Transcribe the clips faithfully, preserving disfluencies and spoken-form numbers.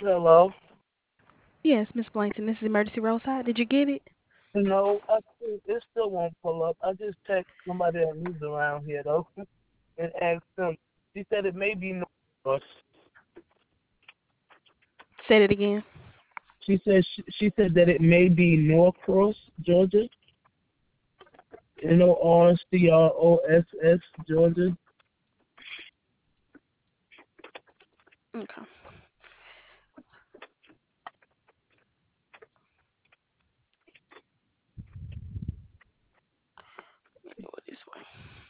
Hello. Yes, Miss Blankton, this is Emergency Roadside. Did you get it? No, I still, it still won't pull up. I just text somebody that lives around here though, and asked them. She said it may be North. Said it again. She said she, she said that it may be Norcross, Georgia. N O R C R O S S, Georgia. Okay. Let me go this way.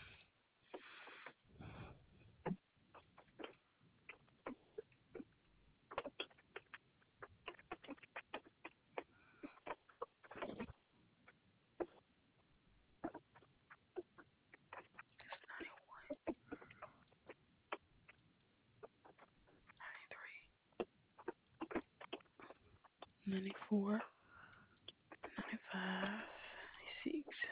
It's ninety four, ninety five, ninety six.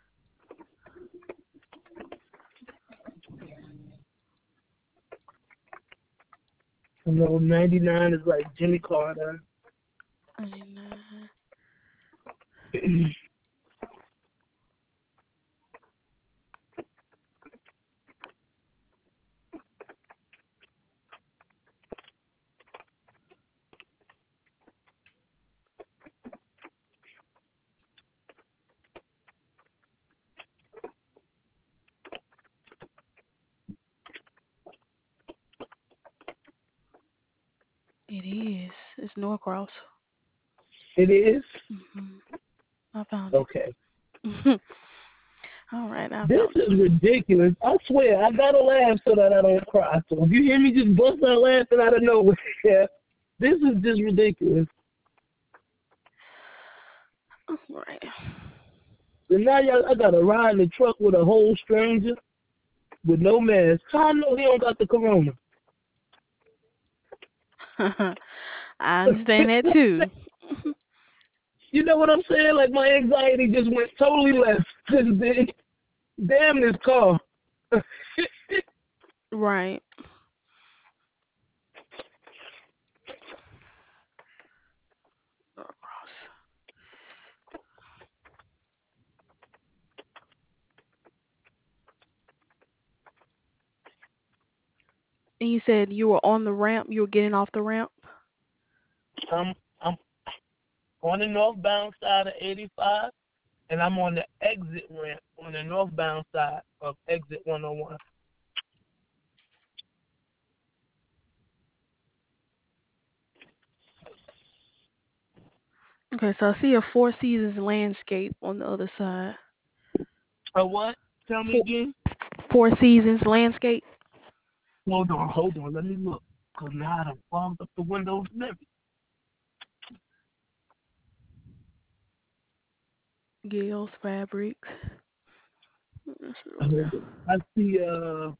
You know, ninety-nine is like Jimmy Carter. ninety-nine. It is. It's Norcross. It is? hmm I found it. Okay. All right, I This found it. is ridiculous. I swear, I gotta laugh so that I don't cry. So if you hear me just bust out laughing out of nowhere, this is just ridiculous. All right. So now y'all, I gotta ride in the truck with a whole stranger with no mask. How I know he don't got the corona? I understand that too. You know what I'm saying? Like my anxiety just went totally left. Just did. Damn this car. Right. Norcross. And you said you were on the ramp. You were getting off the ramp. I'm I'm on the northbound side of eighty-five, and I'm on the exit ramp on the northbound side of exit one oh one. Okay, so I see a Four Seasons landscape on the other side. A what? Tell me Four, again. Four Seasons landscape. Hold on, hold on. Let me look. Cause now I done fogged up the windows and everything. Gales Fabrics. Let's see over there. Hold on. I see uh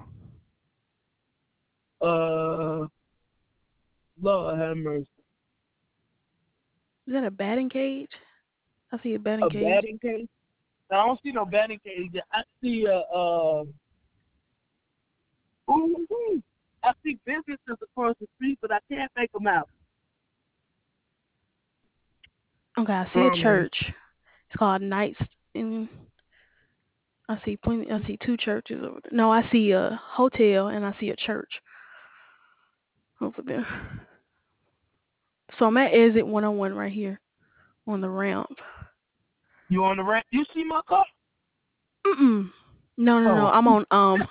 uh Lord have mercy. Is that a batting cage? I see a batting A cage. batting cage. I don't see no batting cage. I see a uh ooh, I see businesses across the street, but I can't make them out. Okay, I see a Um, church. It's called Knights. In I see plenty. I see two churches over there. No, I see a hotel and I see a church over there. So I'm at exit one oh one right here on the ramp. you on the ramp? You see my car? Mm-mm. No, no, no. Oh, I'm on um.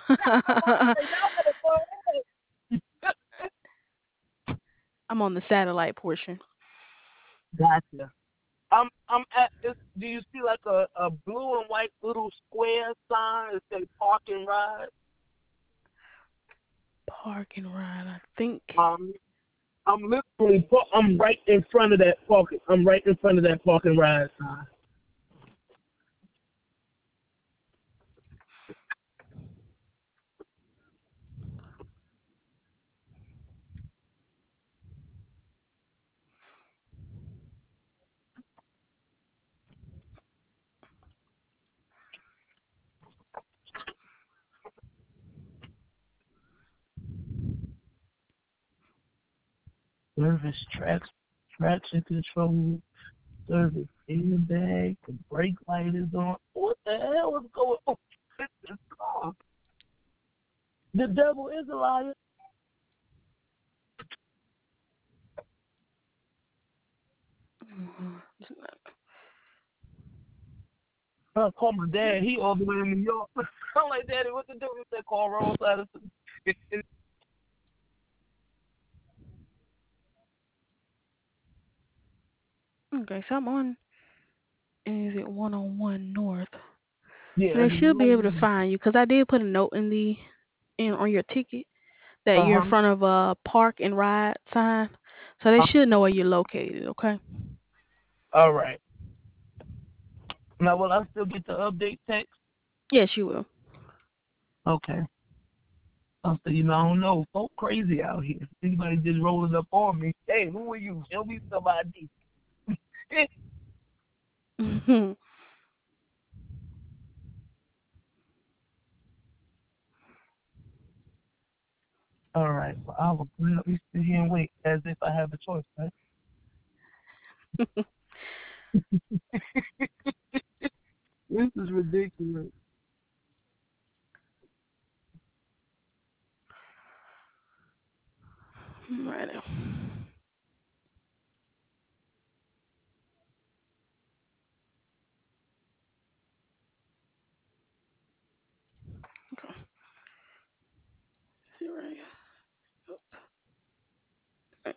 I'm on the satellite portion. gotcha. I'm I'm at this. Do you see like a, a blue and white little square sign that says park and ride? Park and ride. I think. Um, I'm literally pa- I'm right in front of that park. I'm right in front of that park and ride sign. Service tracks, traction control, service airbag, the brake light is on. What the hell is going on with this car? The devil is a liar. I call my dad. He all the way in New York. I'm like, Daddy, what to do? He said, call roadside. Okay, so I'm on. Is it one oh one North? Yeah. So they should be able to find you because I did put a note in the in on your ticket that you're in Uh-huh. front of a park and ride sign. So they Uh, should know where you're located. Okay. all right. Now, will I still get the update text? Yes, you will. Okay. I said, you know, I don't know. Folk crazy out here. Anybody just rolling up on me. Hey, who are you? Show me some I D. All right. Well, I will gladly sit here and wait as if I have a choice, right? This is ridiculous. Right. Okay. See right here.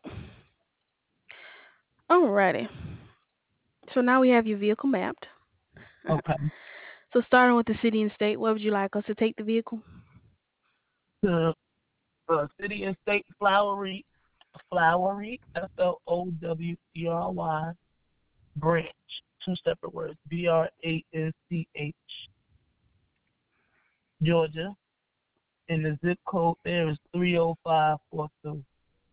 Alrighty. So now we have your vehicle mapped. Okay. So starting with the city and state, where would you like us to take the vehicle? The uh, city and state flowery, flowery, F L O W E R Y, branch. Two separate words. B R A N C H. Georgia. And the zip code there is three oh five four two.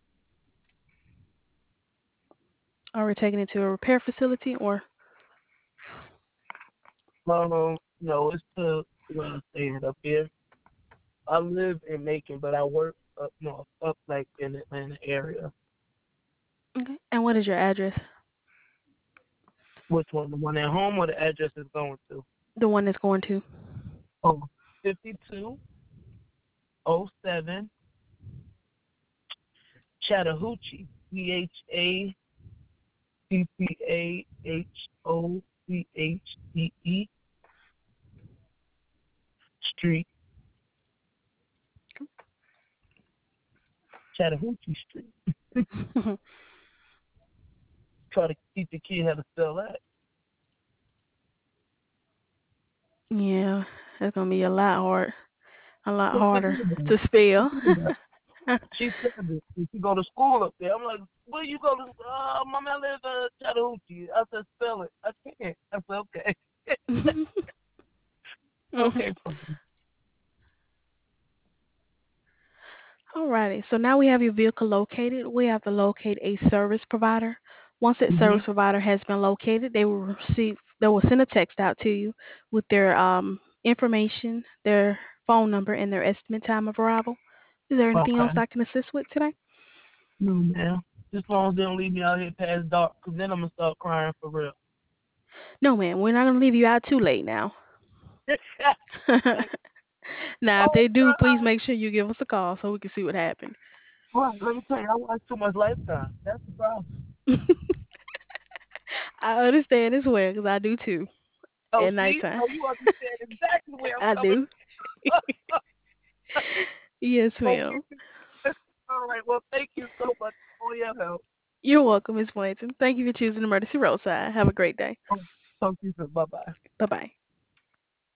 Are we taking it to a repair facility or? Um, no, it's to where I'm staying up here. I live in Macon, but I work up north, up like in the Atlanta area. Okay. And what is your address? Which one? The one at home or the address is going to? The one that's going to. Oh, fifty-two oh seven Chattahoochee. C H A T T A H O C H E E Street. Chattahoochee Street. Try to teach the kid how to spell that. Yeah, it's gonna be a lot hard, a lot Well, think harder about to it. spell. Think about it. She said that she go to school up there. I'm like, where you go to? Uh, Mama, I live in uh, Chattahoochee. I said, spell it. I can't. I said, okay. Okay, fine. Alrighty, so now we have your vehicle located. We have to locate a service provider. Once that Mm-hmm. service provider has been located, they will receive, they will send a text out to you with their um, information, their phone number, and their estimate time of arrival. Is there anything else Okay. I can assist with today? No, man. Just as long as they don't leave me out here past dark, because then I'm going to start crying for real. No, man, we're not gonna leave you out too late now. Now, if Oh, they do, please God. make sure you give us a call so we can see what happened. Well, let me tell you, I watch too much Lifetime. That's the problem. I understand as well because I do too Oh, at see? nighttime. Oh, you understand exactly where I'm I coming do. Yes, from. ma'am. All right. Well, thank you so much for your help. You're welcome, Miss Blanton. Thank you for choosing Emergency Roadside. Have a great day. Talk to you soon. Bye-bye. Bye bye.